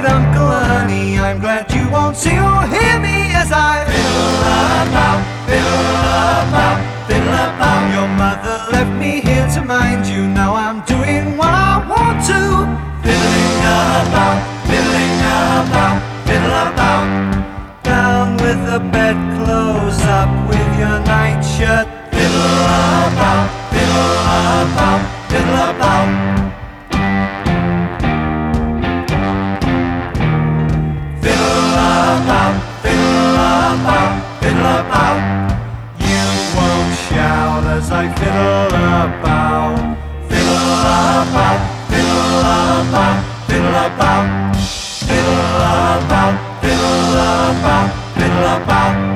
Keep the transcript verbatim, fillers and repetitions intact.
with Uncle Ernie. I'm glad you won't see or hear me as I fiddle about, fiddle about, fiddle about. Your mother left me here to mind you. Now I'm doing what I want to. Fiddling about, fiddling about, fiddle about. Down with the bedclothes, up with your nightshirt. Fiddle about, fiddle about, fiddle about. Fiddle about, fiddle about, fiddle about. You won't shout as I fiddle about. Fiddle about, fiddle about, fiddle about. Fiddle about, fiddle about, fiddle about.